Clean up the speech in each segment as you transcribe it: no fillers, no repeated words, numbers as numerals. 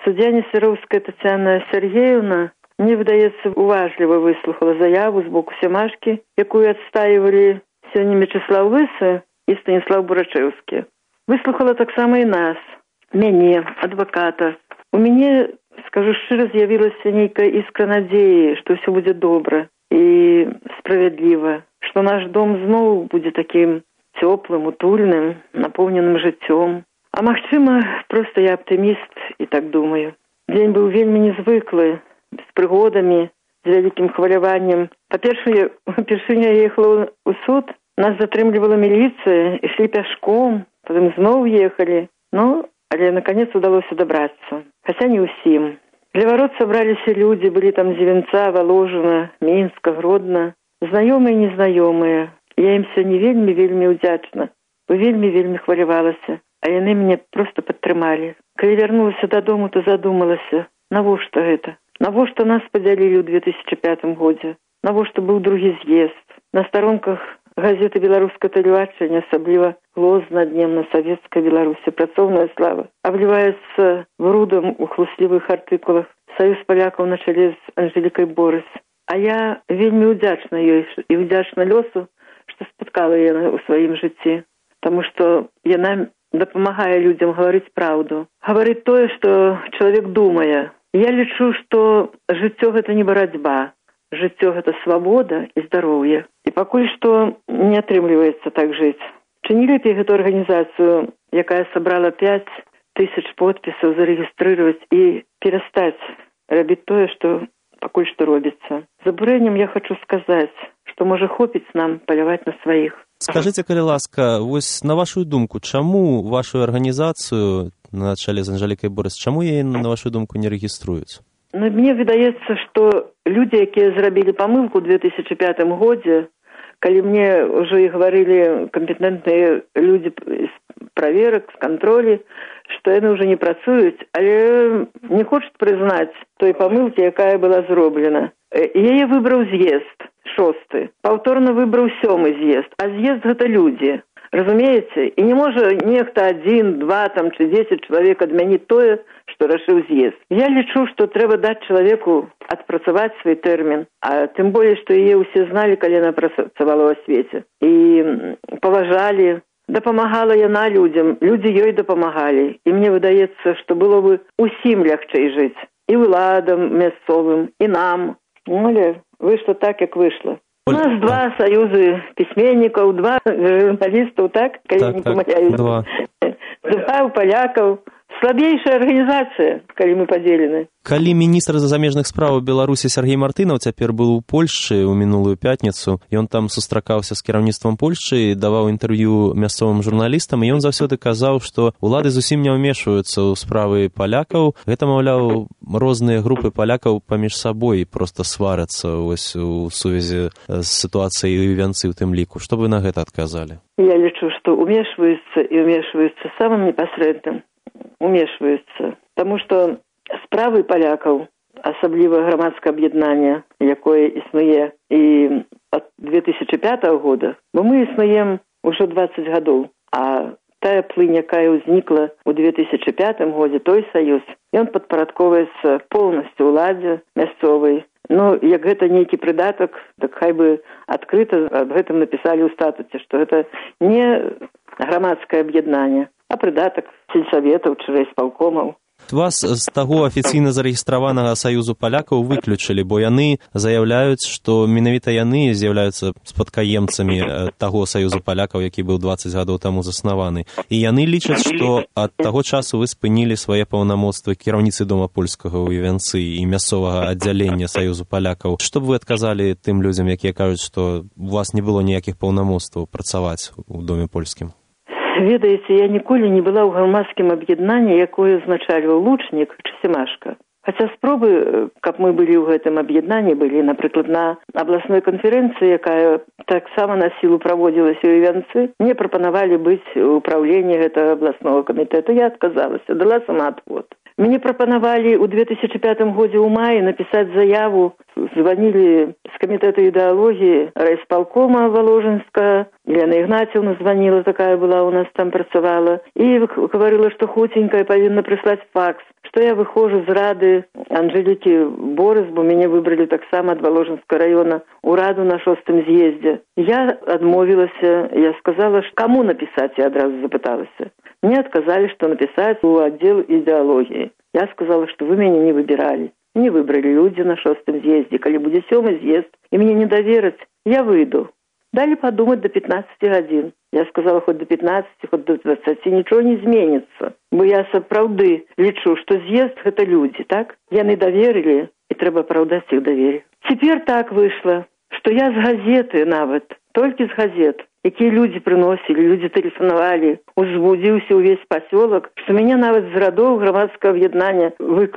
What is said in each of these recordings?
Суддя Нестеровская Тетяна Сергеевна, мне выдаецца, уважліва выслухала заяву з боку Сямашкі, якую адстаивалі сёння Мячеслав Лысы і Станіслав Бурачэўскі. Выслухала таксама і нас, мяне, адваката. У мяне, скажу шчыра, з'явілася нейкая іскра надзеі, што ўсё будзе добра і справядліва, што наш дом зноў будзе такім цёплым, утульным, напоўненым жыццём. А магчыма, проста я аптыміст і так думаю. Дзень быў вельмі незвыклы, з прыгодамі, з вялікім хваляваннем. Па-першае, упершыню я ехала ў суд, нас затрымлівала міліцыя, ішлі пяшком, потым зноў ехалі. Ну, але наконец удалося добрацца. Хаця не ўсім. Для варот сабраліся людзі, былі там з Вінца, Воложина, Мінска, Гродна. Знаёмыя і незнаёмыя. Я ім сёння вельмі ўдзячна. Вельмі хвалявалася. А яны мяне проста падтрымалі. Калі вярнулася дадому, то задумалася, навошта гэта? Навошта нас падзялілі ў 2005 годзе? Навошта быў другі з'езд? На старонках газеты беларускае тэлебачанне, асабліва «Глос над днем на савецкай Беларусі», «Працоўная слава», абліваецца брудам у хлуслівых артыкулах «Саюз палякаў на чале з Анжелікай Борыс». А я вельмі ўдзячна ёй і ўдзячна лёсу, што спаткала яна ў сваім жыцці. Таму што яна дапамагае людзям гаварыць праўду. Гаварыць тое, што чалавек думае. Я лічу, што жыццё гэта не барацьба. Жыццё гэта свабода і здароўе. І пакуль што не атрымліваецца так жыць. Ці не лепей гэту арганізацыю, якая сабрала 5000 подпісаў, зарэгістрыраваць і перастаць рабіць тое, што пакуль што робіцца. З абурэннем я хочу сказаць, што можа хопіць нам паляваць на сваіх. Скажыце, калі ласка, вось на вашу думку, чаму вашу арганізацыю на чале з Анжелікай Борыс, чаму яе, на вашу думку, не рэгіструюць? Ну, мне выдаецца, што людзі, якія зрабілі памылку ў 2005 годзе, калі мне ўжо і гаварылі кампетэнтныя людзі з праверак, з кантролі, што яны ўжо не працуюць, але не хочуць прызнаць той памылкі, якая была зроблена. Яе выбраў з'езд, 6-й. Паўторна выбраў 7-й з'езд. А з'езд гэта людзі. Разумееце? І не можа нехта 1, 2 там, чи 10 чалавек адмяніць тое, што рашыў з'езд. Я лічу, што трэба даць чалавеку адпрацаваць свой тэрмін. А тым болей, што яе ўсе зналі, калі яна працавала ў асвеце. І паважалі. Дапамагала яна людзям. Людзі ёй дапамагалі. І мне выдаецца, што было бы усім лягчэй жыць. І ўладам мясцовым, і нам. Але выйшла так, як выйшла. У нас 2 саюзы пісьменнікаў, 2 журналістаў, так? Калі не памыляюсь. 2 палякаў. Слабейшая арганізацыя, калі мы падзелены. Калі міністр замежных спраў Беларусі Сергей Мартынаў цяпер быў у Польшчы ў мінулую пятніцу, ён там сустракаўся з кіраўніцтвам Польшчы, даваў інтэрв'ю мясцовым журналістам, і ён заўсёды казаў, што ўлады зусім не ўмешваюцца ў справы палякаў. Гэта, маўляў, розныя групы палякаў паміж сабой проста сварацца вось у сувязі з сітуацыяй у Вянцы ў тым ліку. Што вы на гэта адказалі? Я лічу, што ўмешваюцца і ўмешваюцца самым непасрэдным. Умешваюцца. Таму што справы палякаў, асабліва грамадскае аб'яднанне, якое існуе і ад 2005 года, бо мы існуем ужо 20 гадоў, а тая плынь, якая ўзнікла ў 2005 годзе, той саюз, ён падпарадковваецца поўнасцю ўладзе мясцовай. Ну, як гэта нейкі прыдатак, так хай бы адкрыта аб гэтым напісалі ў статуце, што гэта не грамадскае аб'яднанне, а прыдатак сельсаветаў ці райспалкомаў. Вас з таго афіцыйна зарэгістраванага саюзу палякаў выключылі, бо яны заяўляюць, што менавіта яны з'яўляюцца спадкаемцамі таго саюзу палякаў, які быў 20 гадоў таму заснаваны. І яны лічаць, што ад таго часу вы спынілі свае паўнамоцтвы кіраўніцы дома польскага ў Вянцы і мясцовага аддзялення саюзу палякаў. Што б вы адказалі тым людзям, якія кажуць, што у вас не было ніякіх паўнамоцтваў працаваць у доме польскім? Ведаеце, я ніколі не была ў грамадскім аб'яднанні, якое узначальваў Лучнік ці Семашка. Хаця спробы, каб мы былі ў гэтым аб'яднанні, былі, напрыклад, на абласной канферэнцыі, якая таксама на сілу праводзілася ў Вянцы, мне прапанавалі быць у ўпраўленні гэтага абласнога камітэта. Я адказалася, дала самаадвод. Мне прапанавалі ў 2005 годзе ў маі напісаць заяву, званілі з камітэта ідэалогіі райспалкома Воложинска, Лена Ігнацівна званила, такая была у нас там працавала, і гаварыла, што хуценька павінна прыслаць факс, што я выходжу з рады Анжелікі Борыс, бо мяне выбралі таксама ад Валожынскага района у раду на 6-м з'ездзе. Я адмовілася, я сказала, каму напісаць, я адразу запыталася. Мне адказалі, што напісаць у аддзел ідэалогіі. Я сказала, што вы мяне не выбіралі. Не выбралі людзі на 6-м з'ездзе. Калі будзе 7-й з'езд, і мне не давераць, я выйду. Далі падумаць до 15 гадзін. Я сказала, хоць до 15, хоць до 20, нічого не зменіцца. Бо я сапраўды лічу, што з'езд – гэта людзі, так? Яны даверылі, і трэба апраўдаць іх давер. Цяпер так выйшла, што я з газеты нават, толькі з газет, якія людзі прыносілі, людзі тэлефанавалі, узбудзіўся ўвесь пасёлак, што мяне нават з радоў грамадскага аб'яднання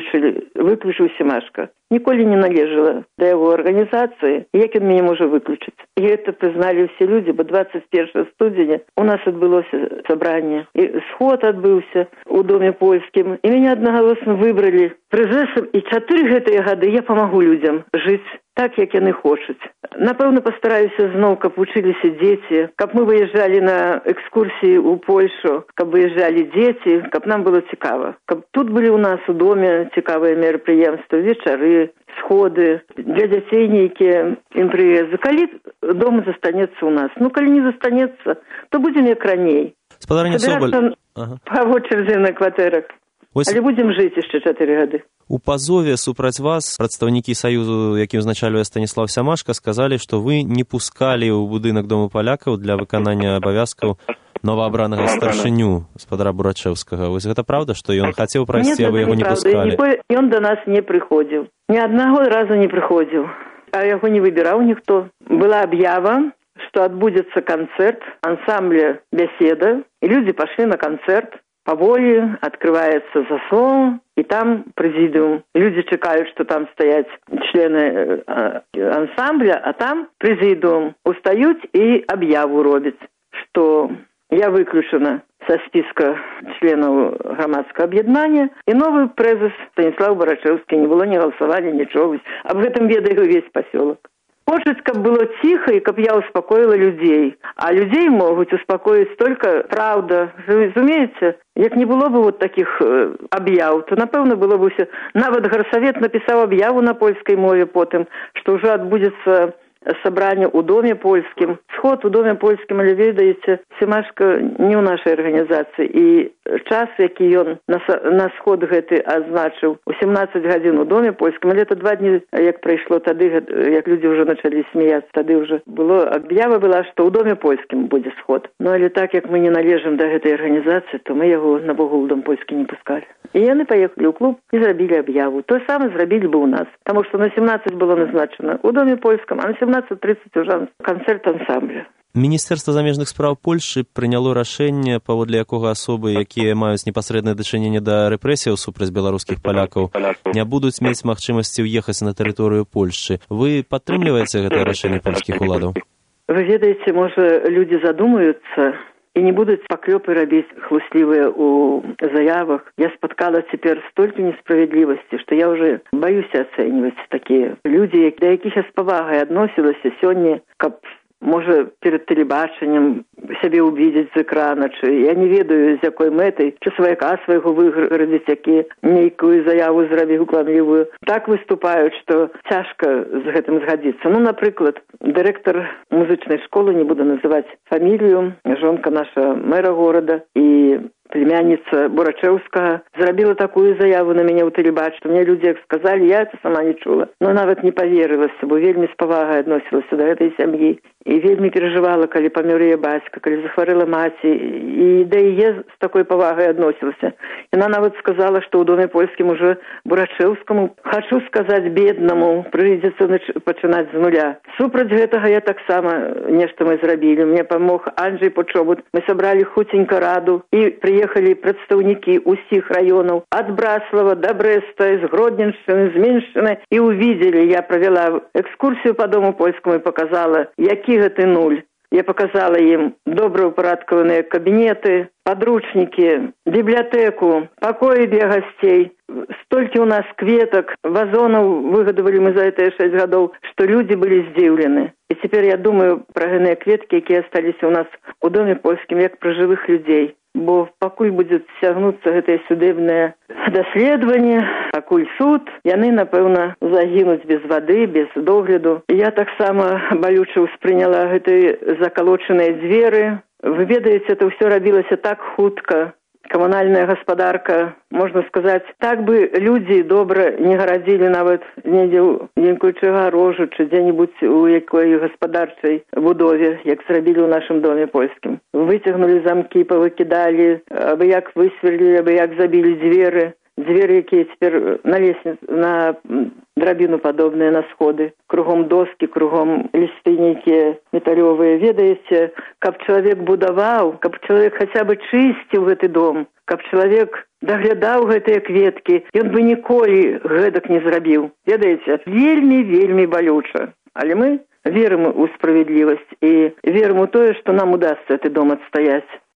выключыў Семашка. Ніколі не належала да яго арганізацыі, як ён мяне можа выключыць. І гэта прызналі ўсе людзі, бо 21 студзеня у нас адбылося сабранне. І сход адбыўся у Доме польскім, і мяне аднагалосна выбралі прызэсам, і 4 гэтыя гады я памагу людзям жыць так, як яны хочуць. Напэўна, пастараюся зноў, каб вучыліся дзеці, каб мы выязджалі на экскурсіі ў Польшу, каб выязджалі дзеці, каб нам было цікава. Каб тут былі ў нас у доме цікавыя мерапрыемствы, вечары, сходы, для дзяцей нейкія імпрэзы. Калі дом застанецца ў нас? Ну, калі не застанецца, то будзем як раней. Спадарня Соболь. Па вочердзе на кватэрах. Але будзем жыць яшчэ 4 гады. У пазове супраць вас прадстаўнікі Саюзу, які ўзначальвае Станіслав Сямашка, сказалі, што вы не пускалі ў будынак Дому палякаў для выканання абавязкаў новаабранага старшыню спадара Бурачэўскага. Вось гэта праўда, што ён хацеў прайсці, а вы яго не пускалі? Ён да нас не прыходзіў. Ні аднаго разу не прыходзіў. А яго не выбіраў ніхто. Была аб'ява, што адбудзецца канцэрт ансамбля «Бяседа», і людзі пашлі на канцэрт. Паволі адкрываецца заслон, і там прэзідыум. Людзі чакаюць, што там стаяць члены ансамбля, а там прэзідыум. Устаюць і аб'яву робяць, што я выключана са спіска членаў грамадскага аб'яднання, і новы прэзіс Станіслав Бурачэўскі, не было, не галасавалі, нічого. Аб гэтым ведае ўвесь пасёлак. Хочуць, каб было ціха і каб я успакоіла людзей. А людзей могуць успакоіць толькі праўда. Разумееце? Як не было бы вот такіх аб'яў, то, напэўна, было бы ўсё. Нават гарсавет напісаў аб'яву на польскай мове потым, што ўжо адбудзецца сабранне ў Доме польскім. Сход у Доме польскім, але ведаеце, Семашка не ў нашай арганізацыі. І час, які ён на сход гэты азначыў, у 17 гадзін у Доме польскім, але это 2 дні, як прайшло тады, як людзі ўжо началі смяяцца, тады ўжо было, аб'ява была, што ў Доме польскім будзе сход. Ну, але так, як мы не належым да гэтай арганізацыі, то мы яго на Богу ў Дом польскі не пускалі. І яны паехалі ў клуб і зрабілі аб'яву. То самае зрабілі бы ў нас, таму што на 17 было назначана ў Доме польскім, а на 17:30 ўжо канцэрт ансамбля. Міністэрства замежных спраў Польшы прыняло рашэнне, паводле якога асобы, якія маюць непасрэднае дачыненне да рэпрэсіяў супраць беларускіх палякаў, не будуць мець магчымасці ўехаць на тэрыторыю Польшчы. Вы падтрымліваеце гэтае рашэнне польскіх уладаў? Вы ведаеце, можа, людзі задумаюцца і не будуць паклёпы рабіць хлуслівыя ў заявах. Я спаткала цяпер столькі несправядлівасці, што я ўжо баюся ацэньваць такія людзі, да якіх я з павагай адносілася сёння, каб можа, перад тэлебачаннем сябе ўвідзець з экрана, чи я не ведаю, з якой мэтай, чи сваяка свайго выградзіць, які нейкую заяву зрабіў кламлівую. Так выступаюць, што цяжка з гэтым згадзіцца. Ну, напрыклад, дырэктар музычнай школы, не буду называць фамілію, жонка наша мэра горада і племянніца Бурачэўскага зрабіла такую заяву на мяне ў тэлебачанні. Мне людзі як сказалі, я это сама не чула. Но нават не паверылася, бо вельмі з павагай адносілася да гэтай сям'і. І вельмі перажывала, калі памёр яе бацька, калі захварэла маці. І да яе з такой павагай адносілася. Яна нават сказала, што ў Доме польскім уже Бурачэўскаму, хачу сказаць, беднаму, прыйдзецца пачынаць з нуля. Супраць гэтага я таксама нешта мы зрабілі. Мне памог Анджей Почобут. Мы сабралі хуценька раду і приехали прадстаўнікі ўсіх раёнаў, ад Браслава да Брэста, з Гродненшчыны, з Меншчыны, і увидели, я правяла экскурсію по Дому польскому і показала, які гэты нуль. Я показала ім добраўпарадкаваныя кабінеты, подручнікі, бібліятэку, пакоі для гасцей. Столькі ў нас кветак, вазонаў выгадавалі мы за гэтыя 6 гадоў, што людзі былі здзіўлены. І цяпер я думаю пра гэтыя кветкі, якія асталіся ў нас у Доме польскім, як пра жывых людзей. бо пакуль будзе цягнуцца гэтае судебнае даследаванне, пакуль суд, яны, напэўна, загінуць без вады, без догляду. Я таксама балюча ўспрыняла гэтыя закалочаныя дзверы. Вы ведаеце, это ўсё рабілася так хутка. Камунальная гаспадарка, можна сказаць, так бы людзі добра не гарадзілі нават недзе ў дзенькуючы гарожу, чы дзе-небудзь у якой гаспадарчай будове, як зрабілі ў нашым доме польскім. Выцягнулі замкі, павыкідалі, абы як высверлілі, абы як забілі дзверы. Дзверы, якія цяпер на лесніцу, на драбіну падобныя, на сходы. Кругом доскі, кругом лісты нейкія металёвыя. Ведаеце, каб чалавек будаваў, каб чалавек хаця бы чысціў гэты дом, каб чалавек даглядаў гэтыя кветкі, ён бы ніколі гэтак не зрабіў. Ведаеце, вельмі, вельмі балюча. Але мы верым у справядлівасць і верым у тое, што нам удасца гэты дом адстаяць.